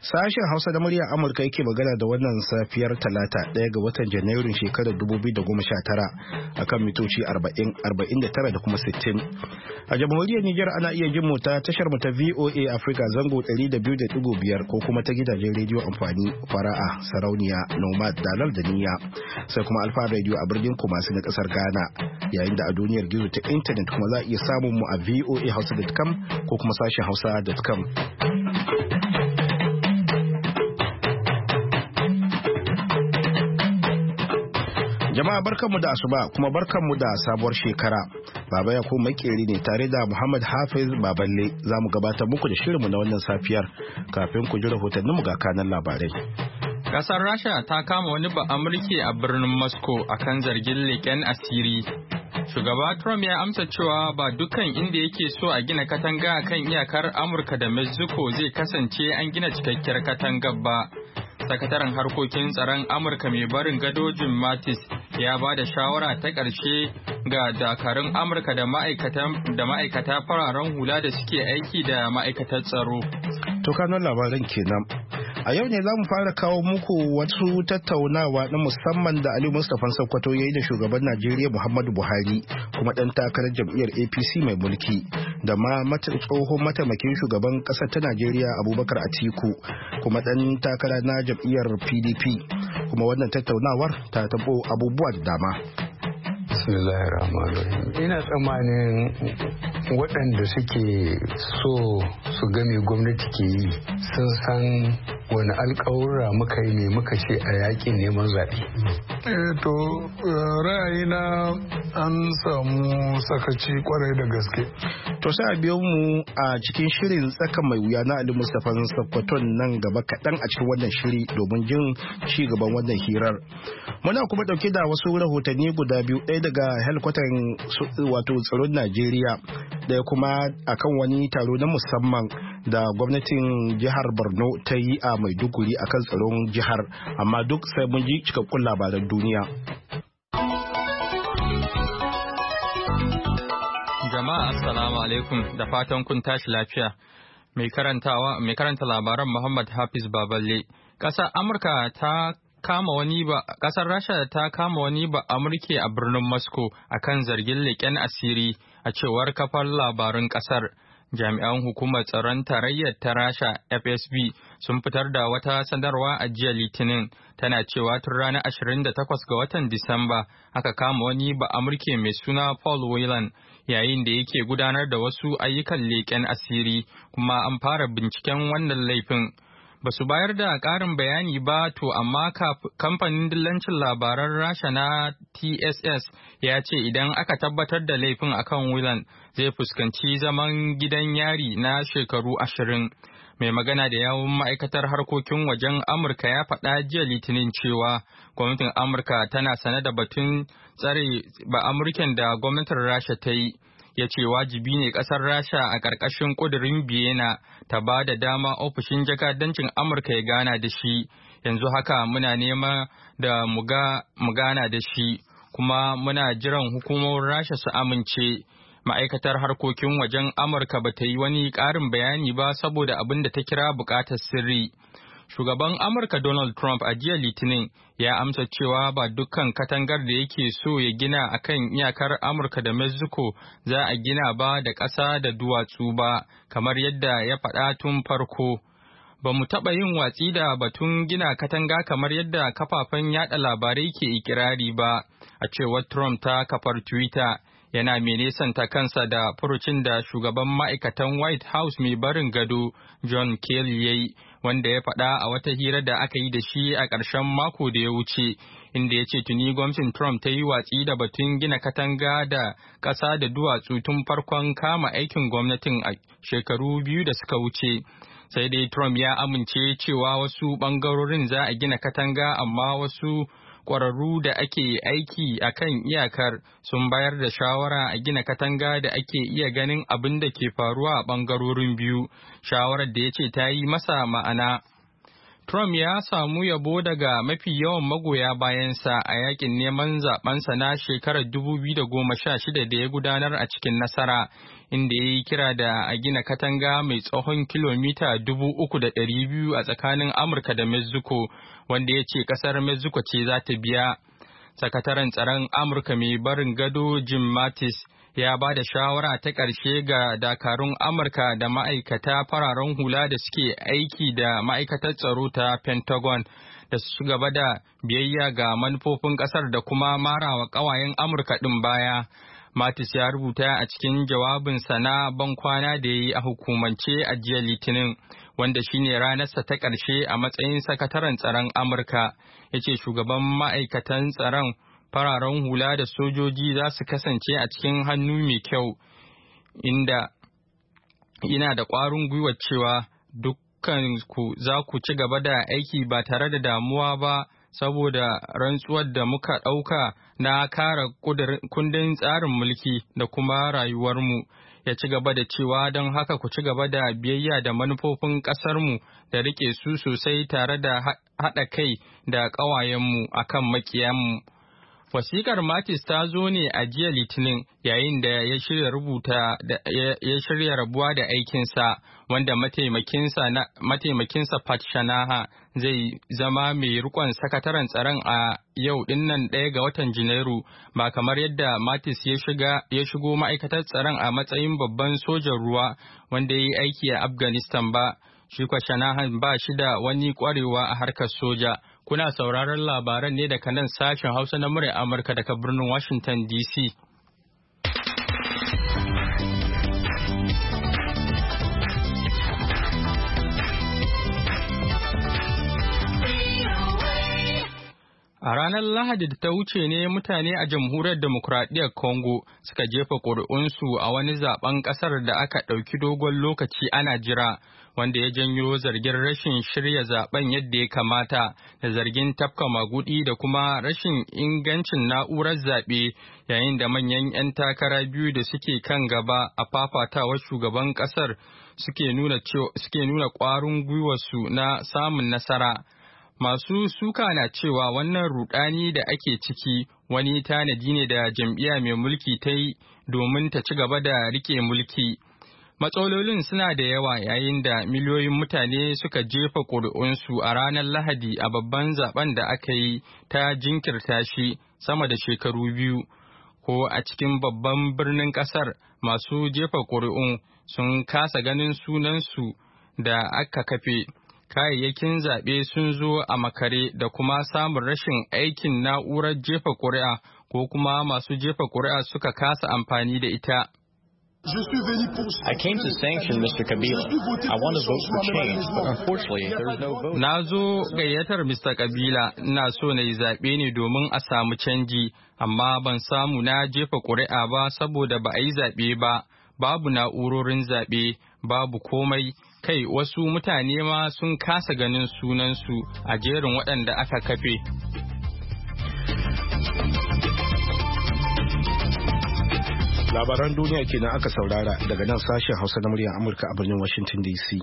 Sashen Hausa da murya Amurka yake magana da wannan safiyar Talata 1 ga watan Janairun shekarar 2019 akan mitoci 40, 49 da kuma 60. A jamhuriyar Nijar ana iya jin mu ta tashar mu ta VOA Africa zango 200.5 ko kuma ta gidajen rediyo amfani fara'a, sarauniya, nomad, dalal da niyya. Sai kuma Alfa Radio a birnin Kumasi na kasar Ghana. Yayin da a duniyar gizo ta intanet kuma za a iya samun mu a voahausa.com ko kuma sashen hausa.com. Jama'a barkanmu da asuba kuma barkanmu da sabuwar shekara. Baba ya kuma makeri ne tare da Muhammad Hafiz Baballe za mu gabatar muku da shirinmu na wannan safiyar kafin ku ji rahotanninmu ga kanan labarai. Kasar Rasha ta kama wani Ba'amurke a birnin Moscow akan zargin leƙen asiri. Shugaba Trump ya amsa cewa ba dukkan inda yake so a gina katanga kan iyakar Amurka da Mexico zai kasance an gina cikakkiyar katangar ba. Sakataren harkokin tsaron Amurka mai barin gado Jim Mattis ya ba da shawara ta ƙarshe ga dakarun Amurka da ma'aikata fararen hula da suke aiki da ma'aikatar tsaro. To kanon labaran kenan. A yau ne za mu fara kawo muku wasu tattaunawa na musamman da Ali Mustapha Sokoto ya yi da shugaban Najeriya Muhammadu Buhari kuma ɗan takarar jam'iyyar APC mai mulki da ma tsohon mataimakin shugaban ƙasar ta Najeriya Abubakar Atiku kuma ɗan takara na jam'iyyar PDP. Kuma wannan tattaunawar ta tabo abubuwa da dama. Bismillahirrahmanirrahim. Ina tsammanin waɗanda suke so su ga me gwamnati ke yi sun san wani alƙawura muka yi ne muka ce a yakin neman zaɓe. To ra'ayina an samu sakaci kwarai da gaske. To sai a biyo mu a cikin shirin tsakan mai wuya na Ali Mustapha Sokoton nan gaba kaɗan a cikin wannan shiri domin jin ci gaban wannan hirar. Muna kuma ɗauke da wasu rahotanni guda biyu, ɗaya daga helkwatan wato tsaron Najeriya, ɗaya kuma akan wani taro na musamman da gwamnatin jihar Borno ta yi a Maiduguri akan tsaron jihar, amma duk sai mun ji cikakkun labaran duniya. Jama'a assalamu alaikum da fatan kun tashi lafiya. Mai karanta labaran Muhammad Hafiz Baballe. Ƙasar Rasha ta kama wani ba Amurke a birnin Moscow akan zargin leƙen asiri a cewar kafar labarun ƙasar. Jami'an hukumar tsaron tarayyar ta Rasha FSB sun fitar da wata sanarwa a jiya Litinin tana cewa tun ranar 28 ga watan Disamba aka kama wani ba Amurke mai suna Paul Whelan yayin da yake gudanar da wasu ayyukan leƙen asiri kuma an fara binciken wannan laifin. Ba su bayar da ƙarin bayani ba to amma kamfanin dillancin labaran Rasha na TSS ya ce idan aka tabbatar da laifin akan Whelan zai fuskanci zaman gidan yari na shekaru 20. Mai magana da yawun ma'aikatar harkokin wajen Amurka ya faɗa jiya Litinin cewa gwamnatin Amurka tana sane da batun tsare ba Amurken da gwamnatin Rasha ta yi. Ya ce wajibi ne ƙasar Rasha a ƙarƙashin ƙudurin Vienna ta ba da dama ofishin jakadancin Amurka ya gana da shi. Yanzu haka muna nema da mu gana da shi, kuma muna jiran hukumomin Rasha su amince. Ma'aikatar harkokin wajen Amurka ba ta yi wani ƙarin bayani ba saboda abin da ta kira buƙatar sirri. Shugaban Amurka Donald Trump a jiya Litinin ya amsa cewa ba dukkan katangar da yake so ya gina akan iyakar Amurka da Mexico za a gina ba da ƙasa da duwatsu ba, kamar yadda ya faɗa tun farko. Ba mu taɓa yin watsi da batun gina katanga kamar yadda kafafen yaɗa labarai ke ikirari ba, a cewar Trump ta kafar Twitter. Yana mai nesanta kansa da furucin da shugaban ma'aikatan White House mai barin gado John Kelly ya yi, wanda ya faɗa a wata hira da aka yi da shi a ƙarshen mako da ya wuce, inda ya ce tuni gwamnatin Trump ta yi watsi da batun gina katanga da ƙasa da duwatsu tun farkon kama aikin gwamnatin a shekaru 2 da suka wuce. Sai dai Trump ya amince cewa wasu ɓangarorin za a gina katanga, amma wasu ƙwararru da ake aiki a kan iyakar sun bayar da shawara a gina katanga da ake iya ganin abin da ke faruwa a ɓangarorin biyu, shawarar da ya ce ta yi masa ma'ana. Trump ya samu yabo daga mafi yawan magoya bayansa a yakin neman zabensa na shekarar 2016 da ya gudanar a cikin nasara, inda ya yi kira da a gina katanga mai tsawon kilomita 3,200 a tsakanin Amurka da Mexico, wanda ya ce kasar Mexico ce za ta biya. Sakataren tsaron Amurka mai barin gado Jim Mattis ya ba da shawara ta ƙarshe ga dakarun Amurka da ma'aikata fararen hula da suke aiki da ma'aikatar tsaro ta Pentagon da su gaba da biyayya ga manufofin ƙasar da kuma marawa ƙawayen Amurka ɗin baya. Mattis ya rubuta a cikin jawabinsa na bankwana da ya yi a hukumance a jiya Litinin, wanda shine ranarsa ta ƙarshe a matsayin sakataren tsaron Amurka. Ya ce shugaban ma'aikatan tsaron fararen hula da sojoji za su kasance a cikin hannu mai kyau, inda ina da ƙwarin gwiwa cewa dukkanku za ku ci gaba da aiki ba tare da damuwa ba saboda rantsuwar da muka ɗauka na kare kundin tsarin mulki da kuma rayuwarmu. Ya ci gaba da cewa don haka ku ci gaba da biyayya da manufofin ƙasarmu da riƙe su sosai tare da haɗa kai da ƙawayenmu akan makiyanmu. Wasikar Mattis ta zo ne a jiya Litinin yayin da ya shirya rabuwa da aikinsa, wanda mataimakinsa Pat Shanahan zai zama mai rikon sakataren tsaron a yau dinnan 1 ga watan Janairu, ba kamar yadda Mattis ya shigo ma'aikatar tsaron a matsayin babban sojan ruwa wanda ya yi aiki a Afghanistan ba. Shi kwa Shanahan ba shi da wani kwarewa a harkar soja. Kuna sauraron labaran ne daga nan sashen Hausa na muryar Amurka daga birnin Washington DC. A ranar Lahadi da ta wuce ne mutane a Jamhuriyar Demokuraɗiyyar Congo suka jefa ƙuri'unsu a wani zaben ƙasar da aka ɗauki dogon lokaci ana jira, wanda ya janyo zargin rashin shirya zaben yadda ya kamata da zargin tafka magudi da kuma rashin ingancin na'urar zaɓe, yayin da manyan 'yan takara biyu da suke kan gaba a fafatawar shugaban ƙasar suke nuna ƙwarin gwiwarsu na samun nasara. Masu suka na cewa wannan rudani da ake ciki wani tanadi ne da jam'iyya mai mulki ta yi domin ta ci gaba da rike mulki. Matsalolin suna da yawa yayin da miliyoyin mutane suka jefa ƙuri'unsu a ranar Lahadi a babban zaben da aka yi ta jinkirta shi sama da shekaru biyu. Ko a cikin babban birnin ƙasar, masu jefa ƙuri'un sun kasa ganin sunansu da aka kafe. Kayayyakin zaɓe sun zo a makare da kuma samun rashin aikin na'urar jefa ƙuri'a, ko kuma masu jefa ƙuri'a suka kasa amfani da ita. I came to sanction Mr. Kabila. I want to vote for change, but unfortunately there is no vote. Na zo gayyatar Mr. Kabila, ina so na yi zaɓe ne domin a samu canji, amma ban samu na jefa ƙuri'a ba saboda ba a yi zaɓe ba, babu na'urorin zaɓe, babu komai. Kai wasu mutane ma sun kasa ganin sunansu a jerin waɗanda aka kafe. Labaran duniya kenan aka saurara daga nan sashen Hausa na muryar Amurka a birnin Washington DC.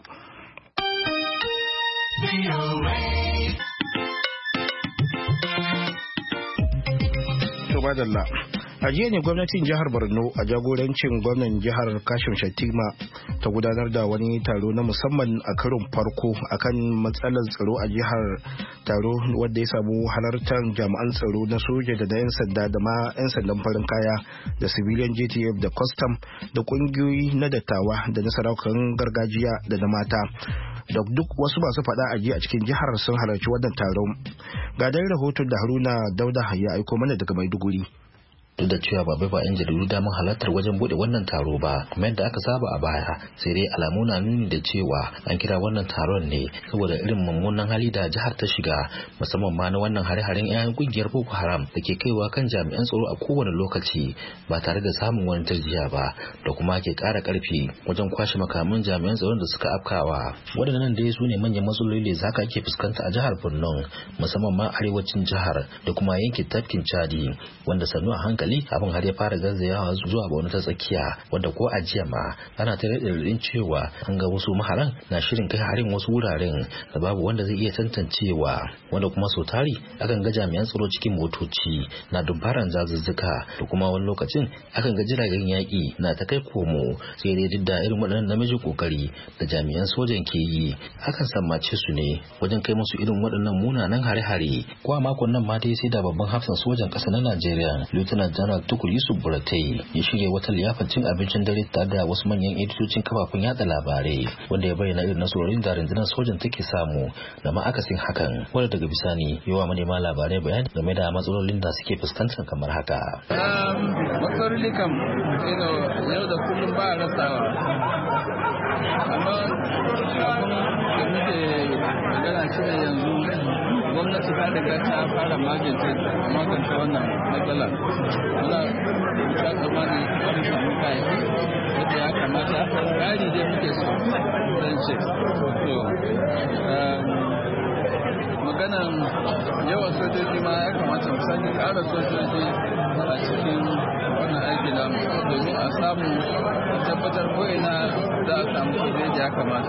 A jiya ne gwamnatin jihar Borno a jagorancin gwamnan jihar Kashim Shettima ta gudanar da wani taro na musamman a karon farko akan matsalar tsaro a jihar, taro wanda ya samu halartar jami'an tsaro na soja da 'yan sanda da ma 'yan sandan farin kaya da civilian JTF da custom da kungiyoyi na dattawa da na sarakunan gargajiya da na mata da duk wasu masu faɗa a jiya a cikin jihar sun halarci wannan taron. Ga dai rahoton da Haruna Dauda ya aiko mana daga Maiduguri. Duk da cewa ba bai ba 'yan jaridu damar halartar wajen bude wannan taro ba kuma yadda aka saba a baya, sai dai alamu na nuni da cewa an kira wannan taron ne saboda irin mummunan hali da jihar ta shiga, musamman ma na wannan hare-haren 'yan kungiyar Boko Haram da ke kaiwa kan jami'an tsaro a kowane lokaci ba tare da samun wani tarjiya ba, da kuma ke ƙara ƙarfi wajen kwashe makaman jami'an tsaron da suka afkawa. Waɗannan dai su ne manyan matsaloli da zaka ke fuskanta a jihar Borno, musamman ma arewacin jihar da kuma yankin tafkin Chadi, wanda sannu a hankali hankali abin har ya fara garzayawa zuwa wani ta tsakiya wanda ko a jiya ma ana ta raɗaɗin cewa an ga wasu maharan na shirin kai harin wasu wuraren da babu wanda zai iya tantancewa, wanda kuma sau tari akan ga jami'an tsaro cikin motoci na dubbaran zazuzzuka da kuma wani lokacin akan ga jiragen yaƙi na ta kai komo, sai dai duk da irin waɗannan namijin kokari da jami'an sojan ke yi akan sammace su ne wajen kai musu irin waɗannan munanan hare-hare. Ko a makon nan ma dai sai da babban hafsan sojan ƙasa na Najeriya Lieutenant General Tukur Yusuf Buratai ya shirya wata liyafar cin abincin dare tare da wasu manyan editocin kafafen yada labarai, wanda ya bayyana irin nasarorin da rundunar sojan take samu da ma akasin hakan, wanda daga bisani yawa manema labarai bayani game da matsalolin da suke fuskanta kamar haka. Matsaloli kam yau da kullum ba a rasawa, amma abin da muke magana shi ne yanzu gwamnati ta daga ta fara magance wannan matsala. Muna ta tsammani an samu kayayyaki wadda ya kamata ƙari dai muke so zan ce. Maganan yawan sojoji ma ya kamata mu sake ƙara sojoji a cikin wannan aiki namu domin a samu tabbatar ko'ina za a samu sojoji ya kamata.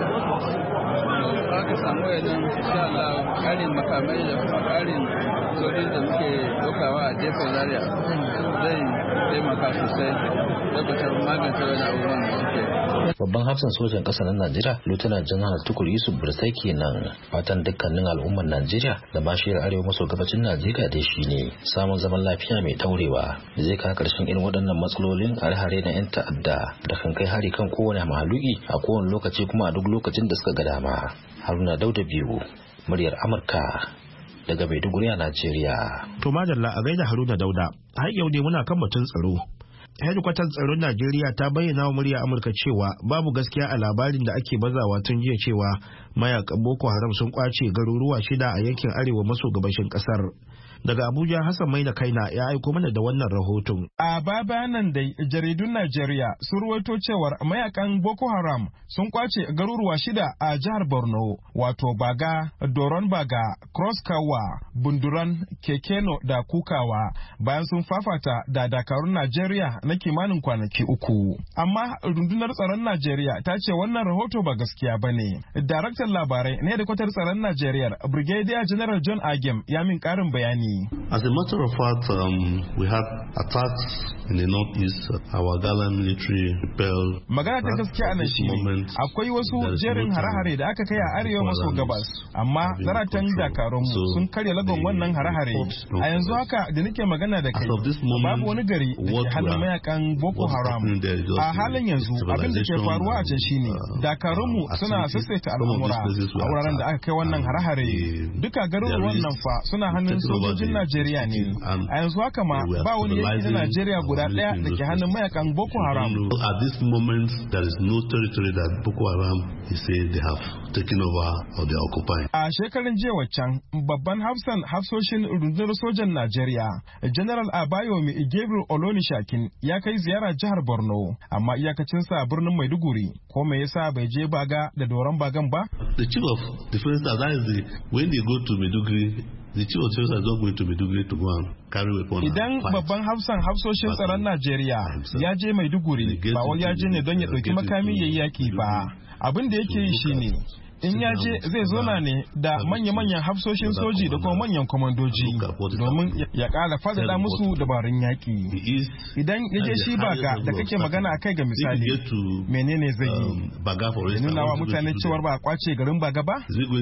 Aka samu yanin insha Allah ƙarin makamai da kuma ƙarin sojoji da muke ɗaukawa a jefin Zaria zai taimaka sosai tabbatar magance wani abubuwan da suke. Babban hafsan sojan ƙasa na Najeriya Lieutenant General Tukur Yusuf Buratai kenan. Fatan dukkanin al'ummar Najeriya da ma shiyar arewa maso gabacin Najeriya dai shine samun zaman lafiya mai ɗaurewa da zai kawo ƙarshen irin waɗannan matsalolin hare-hare na 'yan ta'adda da kan kai hari kan kowane mahaluki a kowane lokaci kuma a duk lokacin da suka ga dama. Haruna Dauda biyu, muryar Amurka daga Maiduguri a Najeriya. To madalla a gaida Haruna Dauda. Har yau dai muna kan batun tsaro. Hedikwatar tsaron Najeriya ta bayyana wa murya Amurka cewa babu gaskiya a labarin da ake bazawa tun jiya cewa mayakan Boko Haram sun kwace garuruwa 6 a yankin arewa maso gabashin kasar. Daga Abuja, Hassan Maina Kaina ya aiko mana da wannan rahoton. A bayanan da jaridun Najeriya sun ruwaito cewar mayakan Boko Haram sun kwace garuruwa 6 a jihar Borno, wato Baga, Doron Baga, Cross Kawa, Bunduran, Kekeno da Kukawa, bayan sun fafata da dakarun Najeriya na kimanin kwanaki 3. Amma rundunar tsaron Najeriya ta ce wannan rahoto ba gaskiya ba ne. Daraktan labarai na hedikwatar tsaron Najeriya, Brigadier General John Agim, ya min karin bayani. As a matter of fact, we had attacks in the northeast. Our gallant military repelled. Magana ta gaskiya nan shi akwai wasu jerin hare-hare da aka kai a arewa maso gabas, amma zaratan dakarunmu sun karya lagon wannan hare-hare. A yanzu haka da nake magana da kai, babu wani gari da ke hannun mayakan Boko Haram. A halin yanzu abin da ke faruwa a can shine dakarunmu suna sassaita al'amura a wuraren da aka kai wannan hare-hare. Duka garuruwan nan fa suna hannun sojojin Najeriya ne. A yanzu haka ma ba wani yanki na Najeriya guda ɗaya da ke hannun mayakan Boko Haram. At this moment, there is no territory that Boko Haram is saying they have taken over or they are occupying. A shekarun jiya waccan, babban hafsoshin rundunar sojan Najeriya, General Abayomi Gabriel Olonishakin ya kai ziyara jihar Borno, amma iyakacinsa a birnin Maiduguri. Ko me yasa bai je Baga da Doron Bagan ba? The chief of defense staff, that is when they go to Maiduguri, the chief of defense is not going to Maiduguri to go and carry weapon. Idan babban hafsoshin tsaron Najeriya ya je Maiduguri, ba wai ya je ne don ya ɗauki makami yayi yaki ba. Abin da yake yi shine in ya je zai zona ne da manya-manyan hafsoshin soji da kuma manyan kwamandoji domin ya ƙara faɗaɗa musu dabarun yaƙi. Idan ya je shi Baga da kake magana a kai ga misali, menene zai yi? Ya nuna wa mutane cewar ba a kwace garin Baga ba?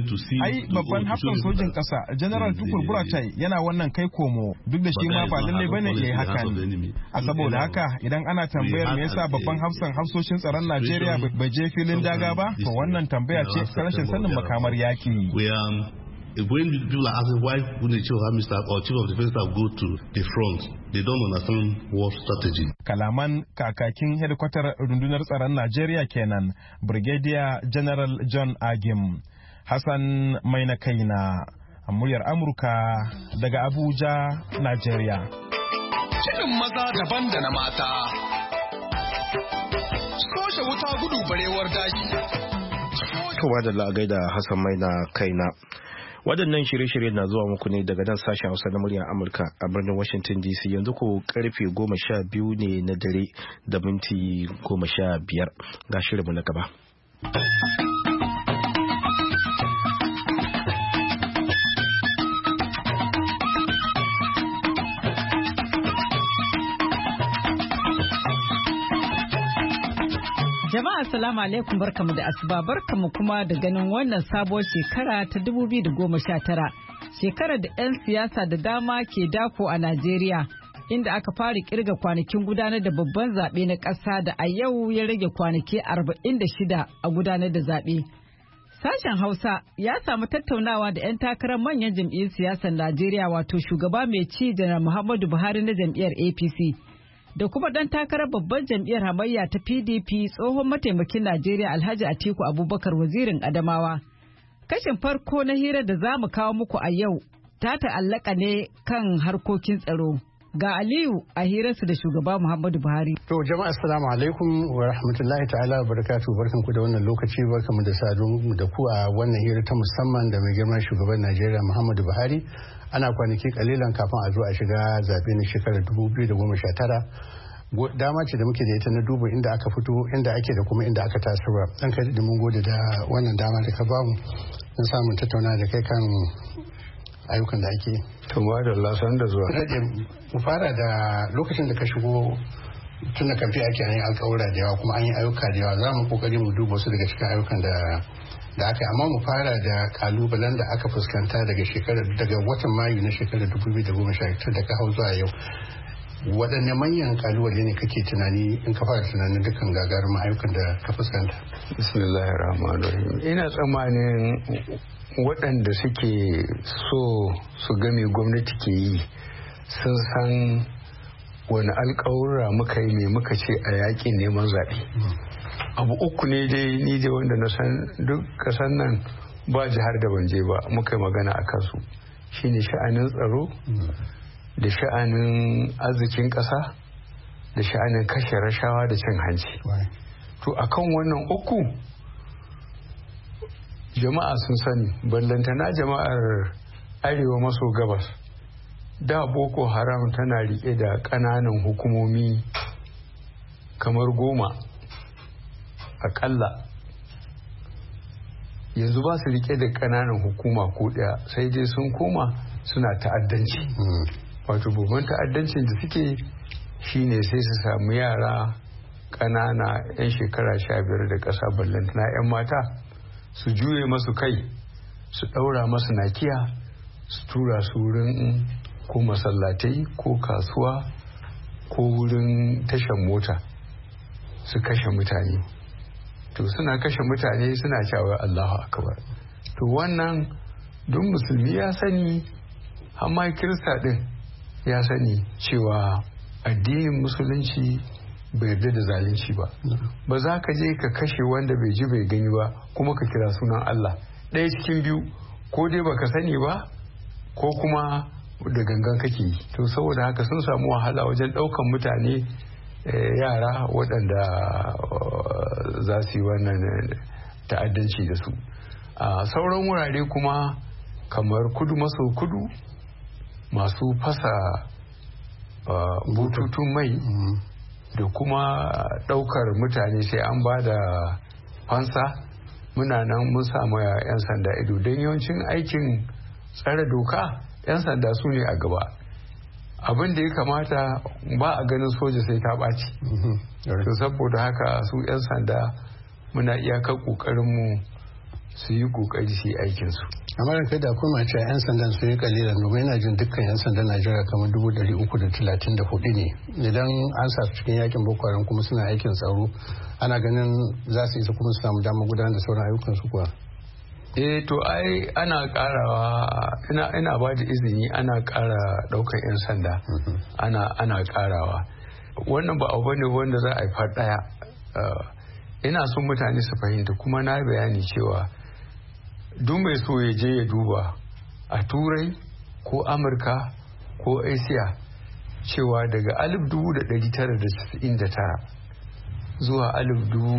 Ai babban hafsan sojin ƙasa General Tukur Buratai yana wannan kai komo, duk da shi ma ba lallai bane ya yi hakan. A saboda haka idan ana tambayar me yasa babban hafsoshin tsaron Najeriya bai je filin daga ba, to wannan tambaya ce rashin sanin makamar yaki. When people are asking why would the chief of army staff or chief of defense staff go to the front, they don't understand war strategy. Kalaman kakakin hedikwatar rundunar tsaron Najeriya kenan, Brigadier General John Agim. Hassan Maina Kaina, muryar Amurka daga Abuja, Najeriya. Shirin maza daban da na mata. Soshe wuta gudu barewar daji. Kowa da la'agai da Hassan Maina Kaina. Waɗannan shirye-shirye na zuwa muku ne daga nan sashen Hausa na muryar Amurka a birnin Washington DC. Yanzu ko karfe 12 ne na dare da minti 15 ga shirinmu na gaba. Jama'a assalamu alaikum, barkamu da asuba, barkamu kuma da ganin wannan sabuwar shekara ta 2019, shekarar da 'yan siyasa da dama ke dako a Najeriya, inda aka fara kirga kwanakin gudanar da babban zaɓe na ƙasa da a yau ya rage kwanaki 46 a gudanar da zaɓe. Sashen Hausa ya samu tattaunawa da 'yan takarar manyan jam'iyyar siyasar Najeriya, wato shugaba mai ci Janar Muhammadu Buhari na jam'iyyar APC. Da kuma ɗan takarar babban jam'iyyar hamayya ta PDP tsohon mataimakin Najeriya Alhaji Atiku Abubakar wazirin Adamawa. Kashin farko na hira da za mu kawo muku a yau ta ta'allaka ne kan harkokin tsaro. Ga Aliyu a hirarsu da shugaba Muhammadu Buhari. To jama'a assalamu alaikum wa rahmatullahi ta'ala wa barakatuhu, barkanku da wannan lokaci, barkanmu da sadu da ku a wannan hira ta musamman da mai girman shugaban Najeriya Muhammadu Buhari. Ana kwanaki kalilan kafin a zo a shiga zaɓe na shekarar 2019. Dama ce da muke da ita na duba inda aka fito, inda ake da kuma inda aka tasirwa. Dan kai da mun gode da wannan dama da ka bamu don samun tattauna da kai kan ayyukan da ake. To ma da lasan da zuwa. Mu fara da lokacin da ka shigo, tun da kamfe ake yin alƙawura da yawa kuma an yi ayyuka da yawa, za mu kokari mu duba wasu daga cikin ayyukan da aka yi, amma mu fara da kalubalen da aka fuskanta daga watan Mayu na shekarar 2019 da ka hau zuwa yau. Waɗanne manyan kalubale ne kake tunani in ka fara tunanin dukkan gagarumin ayyukan da ka fuskanta? Bismillahirrahmanirrahim. Ina tsammanin waɗanda suke so su game gwamnati ke yi sun san wani alƙawura muka yi ne muka ce a yaƙin neman zaɓe. Abu uku ne dai ni dai wanda na san duk kasan nan ba jihar da ban je ba muka yi magana a kansu, shine sha'anin tsaro da sha'anin arzikin ƙasa da sha'anin kashe rashawa da cin hanci. To akan wannan uku jama'a sun sani, ballantana jama'ar arewa maso gabas, da Boko Haram tana riƙe da ƙananan hukumomi kamar 10 akalla, yanzu ba su rike da kananan hukuma ko daya, sai dai sun koma suna ta'addanci. Wato babban ta'addancin da suke shine sai su samu yara kanana 'yan shekara 15 da ƙasa, ballantana 'yan mata, su juye masu kai, su ɗaura masu nakiya, su tura su wurin ko masallatai ko kasuwa ko wurin tashan mota, su kashe mutane. To suna kashe mutane suna cewa Allahu akbar. To wannan duk musulmi ya sani, amma kirista din ya sani cewa addinin musulunci bai yarda da zalunci ba. Ba za ka je ka kashe wanda bai ji bai gani ba kuma ka kira sunan Allah. Ɗaya cikin biyu, ko dai baka sani ba ko kuma da gangan kake yi. To saboda haka sun samu wahala wajen ɗaukan mutane, yara waɗanda za su yi wannan ta'addanci da su. A sauran wurare kuma kamar kudu maso kudu, masu fasa bututun mai da kuma ɗaukar mutane sai an ba da fansa, muna nan mun samu 'yan sanda ido, don yawancin aikin tsare doka 'yan sanda su ne a gaba. Abin da ya kamata ba a ganin soja sai ta ɓaci. To saboda haka su 'yan sanda muna iyakar ƙoƙarinmu su yi ƙoƙari su yi aikinsu. Amma da kai da kuma ce 'yan sandan su yi kalilan, domin yana jin dukkan 'yan sandan Najeriya kamar 334 ne. Idan an sa su cikin yakin Boko Haram kuma suna aikin tsaro, ana ganin za su isa kuma su samu damar gudanar da sauran ayyukansu kuwa. To ai ana karawa, ina ba da izini ana kara daukar 'yan sanda, ana karawa. Wannan ba abu ne wanda za a yi daya. Ina son mutane su fahimta, kuma na bayani cewa duk mai so ya je ya duba a Turai ko Amurka ko Asia cewa daga 1999 zuwa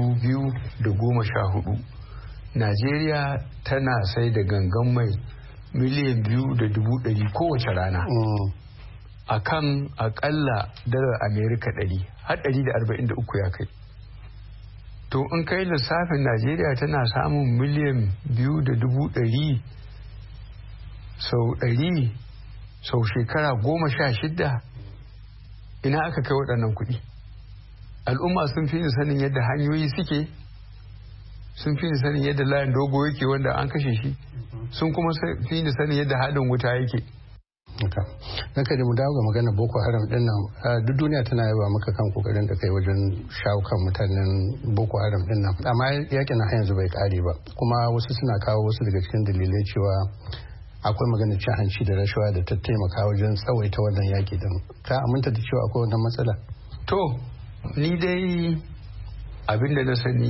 2014 Najeriya tana sai da gangan mai miliyan 2.100 kowace rana a kan akalla dalar Amerika 100 har 143 ya kai. To in kai lissafin Najeriya tana samun miliyan 2.100 sau 100 sau shekara 16, ina aka kai waɗannan kuɗi? Al'umma sun fi ni sanin yadda hanyoyi suke, sun fi ni sanin yadda layin dogo yake wanda an kashe shi, sun kuma fi ni sanin yadda haɗin wuta yake. Naka da mu dawo ga magana Boko Haram din nan, duk duniya tana yaba maka kan kokarin da kai wajen shawo kan mutanen Boko Haram din nan, amma yakin har yanzu bai kare ba, kuma wasu suna kawo wasu daga cikin dalilai cewa akwai magana cin hanci da rashawa da ta taimaka wajen tsawaita wannan yaki din. Ka aminta da cewa akwai wannan matsala? To ni dai abin da na sani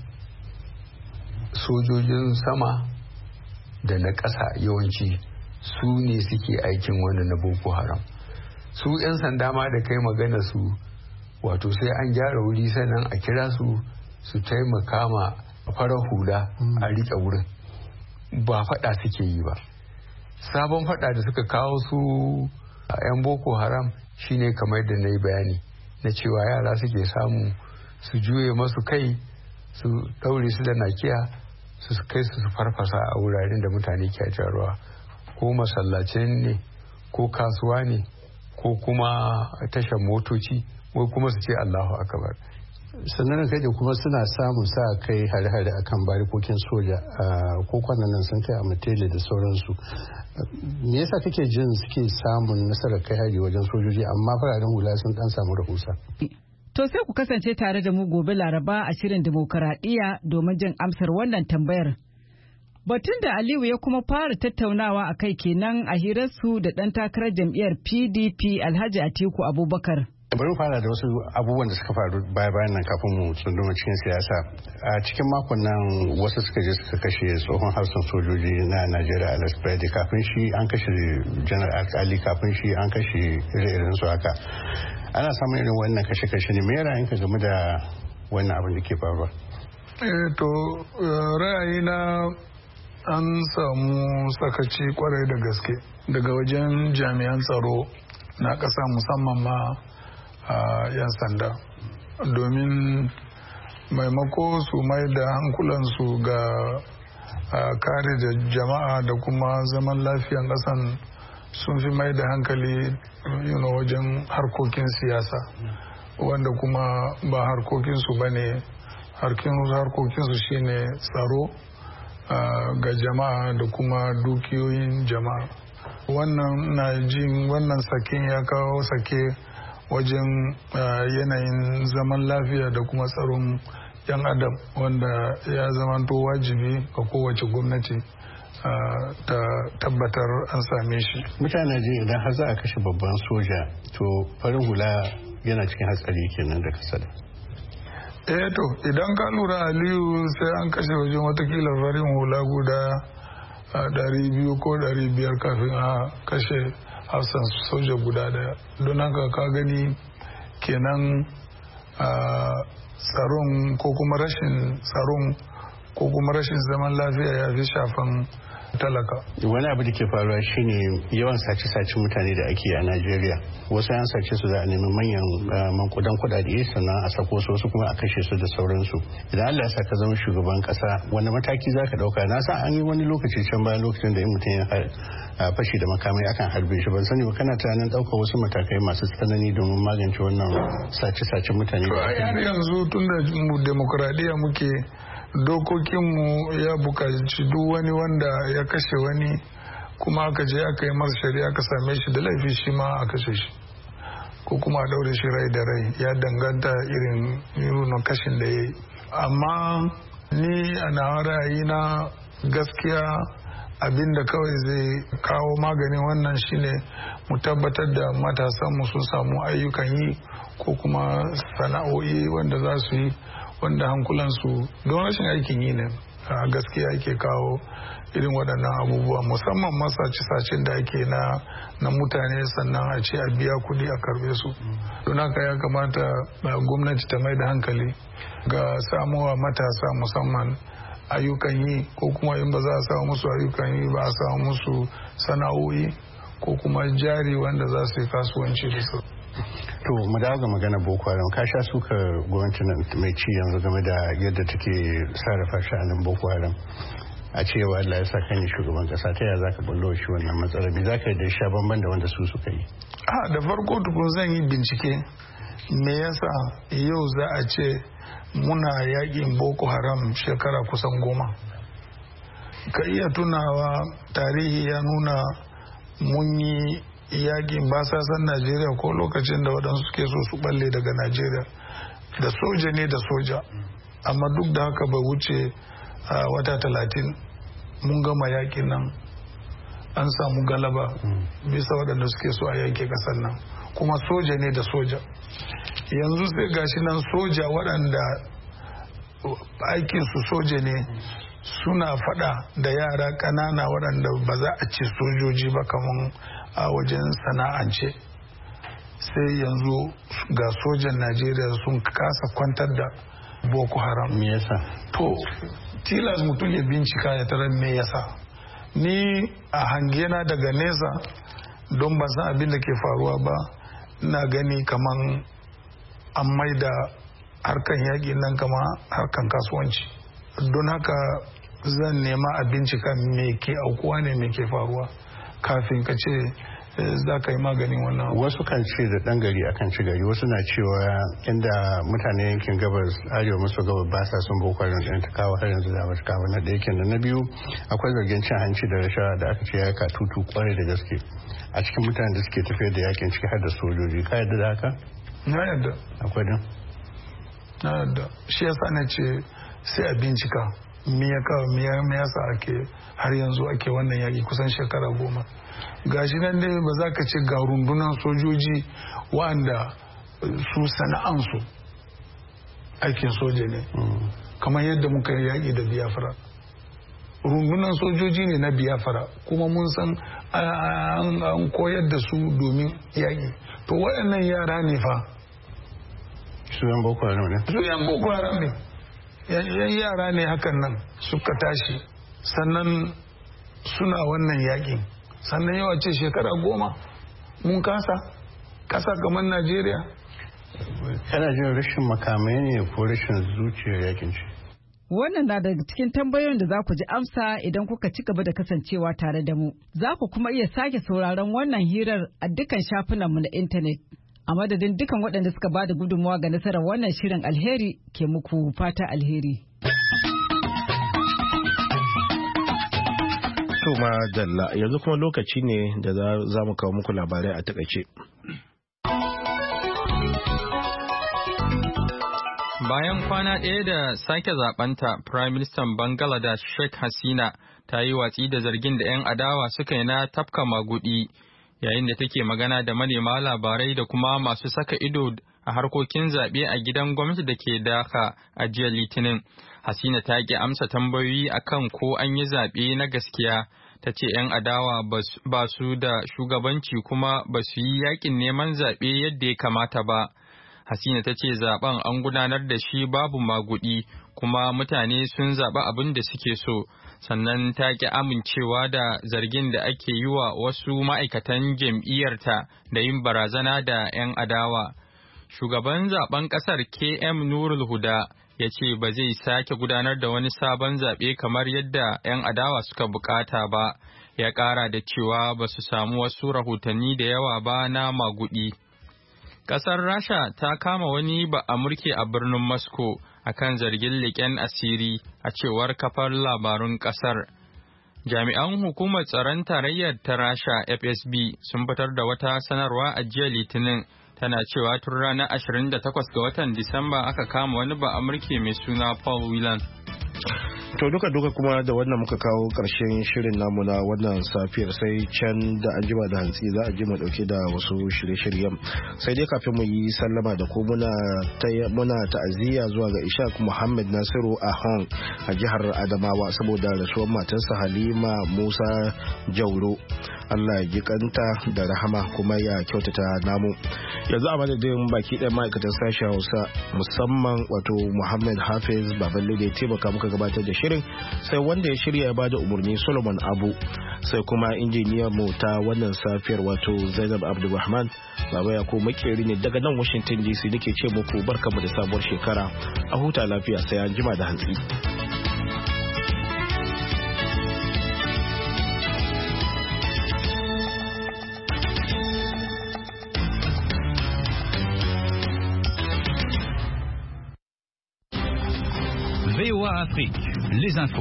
sojojin sama da na ƙasa yawanci su ne suke aikin wanda na Boko Haram. Su 'yan sanda ma da kai magana su, wato sai an gyara wuri sannan a kira su taimaka ma farar hula a riƙe wurin, ba faɗa suke yi ba. Sabon faɗa da suka kawo su 'yan Boko Haram shine kamar da na yi bayani na cewa yara suke samu su juye masu kai, su ɗaure su da nakiya, su kai su farfasa a wuraren da mutane ke ruwa, ko masallaci ne ko kasuwa ne ko kuma tashar motoci, ko kuma su ce Allahu akbar. Sannan kai da kuma suna samun sa kai hare-hare akan barikokin soja, ko kwanan nan sun kai a Matele da sauransu. Me yasa kake jin suke samun nasarar kai hari wajen sojoji amma fararen hula sun dan samu rahusa? To sai ku kasance tare da mu gobe Laraba a shirin Dimokuraɗiyya domin jin amsar wannan tambayar. Batun da Aliyu ya kuma fara tattaunawa a kai kenan a hirarsu da ɗan takarar jam'iyyar PDP Alhaji Atiku Abubakar. Bari mu fara da wasu abubuwan da suka faru bayan nan kafin mu tsunduma cikin siyasa. A cikin makon nan wasu suka je suka kashe tsohon hafsan sojoji na Najeriya Alex Brady, kafin shi an kashe Janar Alkali, kafin shi an kashe irin su haka. Ana samun irin wannan kashe-kashe ne, me ra'ayinka game da wannan abin da ke faruwa? To ra'ayina an samu sakaci kwarai da gaske daga wajen jami'an tsaro na ƙasa, musamman ma a 'yan sanda, domin maimako su mai da hankulansu ga kare da jama'a da kuma zaman lafiyan ƙasan, sun fi mai da hankali wajen harkokin siyasa, wanda kuma ba harkokinsu ba ne. Harkokinsu shine tsaro ga jama'a da kuma dukiyoyin jama'a. Wannan na jin wannan sakin ya kawo sake wajen yanayin zaman lafiya da kuma tsaron 'yan adam, wanda ya zamanto wajibi ga kowace gwamnati ta tabbatar an same shi. Mutane ji idan har za a kashe babban soja, to farin hula yana cikin hatsari kenan da kasada. To idan ka lura Aliyu, sai an kashe wajen watakila farin hula guda 200 ko 500 kafin a kashe hafsan soja guda daya. Don haka ka gani kenan tsaron ko kuma rashin tsaron ko kuma rashin zaman lafiya ya fi shafan talaka. Wani abu da ke faruwa shine yawan sace-sace mutane da ake a Najeriya. Wasu an sace su za a nemi manyan mankudan kudade, sannan a sako su, wasu kuma a kashe su da sauransu. Idan Allah ya sa ka zama shugaban kasa, wani mataki za ka dauka? Na san an yi wani lokaci can bayan lokacin da in mutum ya fashi da makamai akan harbe shi, ban sani ba kana tunanin ɗaukar wasu matakai masu tsanani domin magance wannan sace-sace mutane? To a yanzu tun da demokuraɗiyya muke, dokokinmu ya bukaci duk wani wanda ya kashe wani kuma aka je aka yi masa shari'a aka same shi da laifi, shi ma a kashe shi ko kuma a daure shi rai da rai, ya danganta irin kashin da ya yi. Amma ni a nawa ra'ayi na gaskiya abinda kawai zai kawo maganin wannan shine mu tabbatar da matasanmu sun samu ayyukan yi ko kuma sana'o'i wanda za su yi, wanda hankulansu, don rashin aikin yi ne a gaskiya ake kawo irin waɗannan abubuwa, musamman masace-sacen da ake na mutane, sannan a ce a biya kuɗi a karbe su. Don haka ya kamata gwamnati ta mai da hankali ga samuwa matasa musamman ayyukan yi, ko kuma in ba za a samu musu ayyukan yi ba a samu musu sana'o'i ko kuma jari wanda za su yi kasuwanci da su. To mu dawo ga magana Boko Haram, ka sha suka gwamnatin mai ci yanzu game da yadda take sarrafa sha'anin Boko Haram. A cewa Allah ya sa kan yi shugaban kasa, ta yaya zaka bullo shi wannan matsalar? Me zaka yi da sha bamban da wanda su suka yi? Da farko tukun zan yi bincike me yasa yau za a ce muna yakin Boko Haram shekara kusan 10. Ka iya tunawa tarihi ya nuna mun yi yakin basasan Najeriya ko lokacin da waɗansu suke so su balle daga Najeriya, da soja ne da soja, amma duk da haka bai wuce wata 30 mun gama yakin nan, an samu galaba bisa waɗanda suke so a yanke ƙasar nan, kuma soja ne da soja. Yanzu sai gashi nan soja waɗanda aikinsu soja ne suna faɗa da yara ƙanana waɗanda ba za a ce sojoji ba kamar a wajen sana'ance. Sai yanzu ga sojan Najeriya sun kasa kwantar da Boko Haram. Me yasa? To tilas mutum ya bincika ya tarar me yasa. Ni a hangena daga nesa, don ban san abin da ke faruwa ba, ina gani kaman an maida harkan yaƙi nan kama harkan kasuwanci. Don haka zan nema a bincika me ke aukuwa ne, me ke faruwa, kafin ka ce za ka yi maganin wannan. Wasu kan ce da ɗan gari akan ci gari, wasu na cewa inda mutane yankin gabas arewa maso gabas ba sa son Boko Haram ɗin ta kawo har yanzu da ba ta kawo. Na ɗaya kenan. Na biyu, akwai zargin cin hanci da rashawa da aka ce ya katutu kwarai da gaske a cikin mutanen da suke tafiyar da yakin, ciki har da sojoji. Ka yarda da haka? Na yarda. Akwai din? Na yarda. Shi yasa na ce sai a bincika me ya kawo, me yasa ake har yanzu ake wannan yaki kusan shekara 10. Gashi nan dai ba za ka ce ga rundunar sojoji wanda su sana'ansu aikin soja ne, kamar yadda muka yi yaƙi da Biafra. Rundunar sojoji ne na Biafra, kuma mun san an koyar da su domin yaƙi. To waɗannan yara ne fa. Su yan Boko Haram ne? Su yan Boko Haram ne. Yan yara ne hakan nan suka tashi, sannan suna wannan yaƙin. Sannan yawa ce shekara 10 mun kasa kamar Najeriya. Kana jin rashin makamai ne ko rashin zuciyar yakin ce? Wannan na daga cikin tambayoyin da za ku ji amsa idan kuka ci gaba da kasancewa tare da mu. Za ku kuma iya sake sauraron wannan hirar a dukkan shafinanmu na intanet. A madadin dukkan waɗanda suka ba da gudunmawa ga nasarar wannan shirin, alheri ke muku fata alheri. Tuma Dalla, yanzu kuma lokaci ne da za mu kawo muku labarai a takaice. Bayan kwana ɗaya da sake zaɓenta, Prime Minister Bangladesh Sheikh Hasina ta yi watsi da zargin da 'yan adawa suka yi na tafka magudi, yayin da take magana da manema labarai da kuma masu saka ido a harkokin zaɓe a gidan gwamnati da ke Dhaka a jiya Litinin. Hasina ta ƙi amsa tambayoyi akan ko an yi zaɓe na gaskiya. Ta ce 'yan adawa ba su da shugabanci kuma ba su yi yaƙin neman zaɓe yadda ya kamata ba. Hasina ta ce zaɓen an gudanar da shi babu magudi kuma mutane sun zaɓi abin da suke so. Sannan ta ƙi amincewa da zargin da ake yi wa wasu ma'aikatan jam'iyyarta da yin barazana da 'yan adawa. Shugaban zaben ƙasar KM Nurul Huda ya ce ba zai sake gudanar da wani sabon zaɓe kamar yadda 'yan adawa suka bukata ba. Ya ƙara da cewa ba su samu wasu rahotanni da yawa ba na magudi. Ƙasar Rasha ta kama wani Ba'amurke a birnin Moscow akan zargin leƙen asiri, a cewar kafar labarun ƙasar. Jami'an hukumar tsaron tarayyar ta Rasha FSB sun fitar da wata sanarwa a jiya Litinin, tana cewa tun ranar 28 ga watan Disamba aka kama wani Ba'amurke mai suna Paul Whelan. To duka kuma da wannan muka kawo ƙarshen shirin namu na wannan safiyar, sai can da an jima da hantsi za a ji mu dauke da wasu shirye-shiryen. Sai dai kafin mu yi sallama da ku muna ta'aziyya zuwa ga Ishaq Muhammad Nasiru Ahon a jihar Adamawa saboda rasuwar matarsa Halima Musa Jauro. Allah ya jikanta da rahama kuma ya kyautata namu. Yanzu a madadin baki ɗaya ma'aikatan sashen Hausa musamman wato Muhammad Hafiz Baballe da ya taimaka muka gabatar da shirin, sai wanda ya shirya ya bada umarni Solomon Abu, sai kuma injiniyar mu ta wannan safiyar wato Zainab Abdulrahman. Baba ya ko makeri ne daga nan Washington DC nake ce muku barkamu da sabuwar shekara, a huta lafiya sai an jima da hantsi. VOA Afrique, les infos.